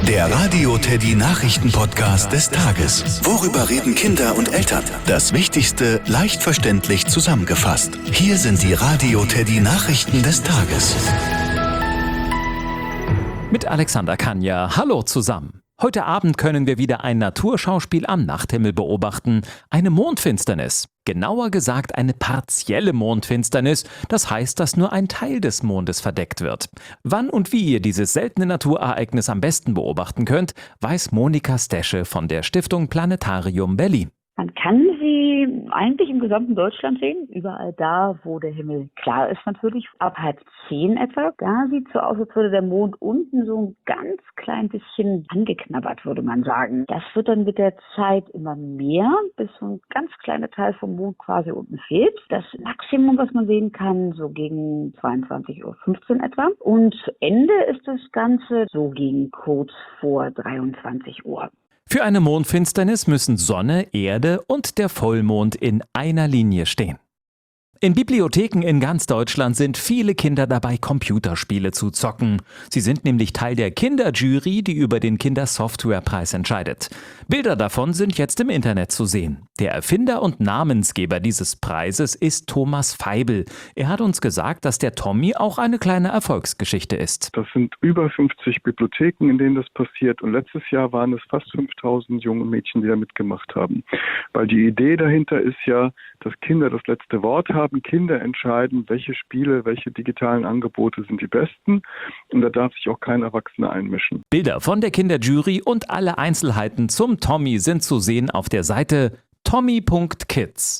Der Radio Teddy Nachrichten-Podcast des Tages. Worüber reden Kinder und Eltern? Das Wichtigste leicht verständlich zusammengefasst. Hier sind die Radio Teddy Nachrichten des Tages. Mit Alexander Kanja. Hallo zusammen. Heute Abend können wir wieder ein Naturschauspiel am Nachthimmel beobachten. Eine Mondfinsternis. Genauer gesagt eine partielle Mondfinsternis. Das heißt, dass nur ein Teil des Mondes verdeckt wird. Wann und wie ihr dieses seltene Naturereignis am besten beobachten könnt, weiß Monika Stesche von der Stiftung Planetarium Berlin. Man kann sie eigentlich im gesamten Deutschland sehen, überall da, wo der Himmel klar ist natürlich. Ab 9:30 etwa, da sieht es so aus, als würde der Mond unten so ein ganz klein bisschen angeknabbert, würde man sagen. Das wird dann mit der Zeit immer mehr, bis so ein ganz kleiner Teil vom Mond quasi unten fehlt. Das Maximum, was man sehen kann, so gegen 22:15 Uhr etwa. Und Ende ist das Ganze so gegen kurz vor 23 Uhr. Für eine Mondfinsternis müssen Sonne, Erde und der Vollmond in einer Linie stehen. In Bibliotheken in ganz Deutschland sind viele Kinder dabei, Computerspiele zu zocken. Sie sind nämlich Teil der Kinderjury, die über den Kindersoftwarepreis entscheidet. Bilder davon sind jetzt im Internet zu sehen. Der Erfinder und Namensgeber dieses Preises ist Thomas Feibel. Er hat uns gesagt, dass der Tommy auch eine kleine Erfolgsgeschichte ist. Das sind über 50 Bibliotheken, in denen das passiert. Und letztes Jahr waren es fast 5000 junge Mädchen, die da mitgemacht haben. Weil die Idee dahinter ist ja, dass Kinder das letzte Wort haben. Kinder entscheiden, welche Spiele, welche digitalen Angebote sind die besten. Und da darf sich auch kein Erwachsener einmischen. Bilder von der Kinderjury und alle Einzelheiten zum Tommy sind zu sehen auf der Seite tommy.kids.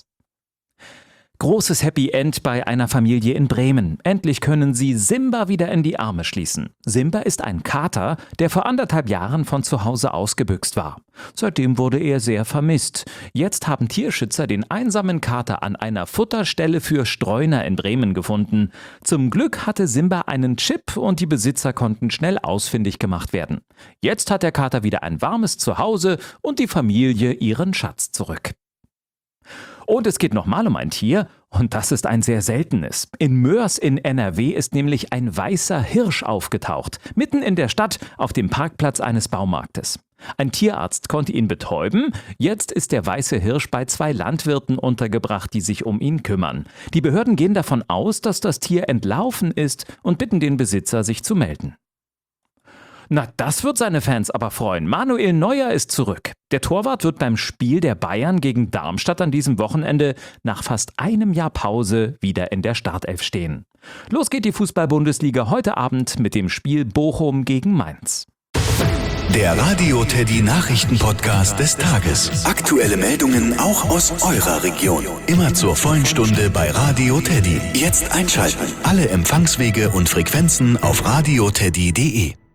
Großes Happy End bei einer Familie in Bremen. Endlich können sie Simba wieder in die Arme schließen. Simba ist ein Kater, der vor 1,5 Jahren von zu Hause ausgebüxt war. Seitdem wurde er sehr vermisst. Jetzt haben Tierschützer den einsamen Kater an einer Futterstelle für Streuner in Bremen gefunden. Zum Glück hatte Simba einen Chip und die Besitzer konnten schnell ausfindig gemacht werden. Jetzt hat der Kater wieder ein warmes Zuhause und die Familie ihren Schatz zurück. Und es geht nochmal um ein Tier, und das ist ein sehr seltenes. In Moers in NRW ist nämlich ein weißer Hirsch aufgetaucht, mitten in der Stadt auf dem Parkplatz eines Baumarktes. Ein Tierarzt konnte ihn betäuben, jetzt ist der weiße Hirsch bei 2 Landwirten untergebracht, die sich um ihn kümmern. Die Behörden gehen davon aus, dass das Tier entlaufen ist und bitten den Besitzer, sich zu melden. Na, das wird seine Fans aber freuen. Manuel Neuer ist zurück. Der Torwart wird beim Spiel der Bayern gegen Darmstadt an diesem Wochenende nach fast einem Jahr Pause wieder in der Startelf stehen. Los geht die Fußball-Bundesliga heute Abend mit dem Spiel Bochum gegen Mainz. Der Radio Teddy Nachrichten-Podcast des Tages. Aktuelle Meldungen auch aus eurer Region. Immer zur vollen Stunde bei Radio Teddy. Jetzt einschalten. Alle Empfangswege und Frequenzen auf radioteddy.de.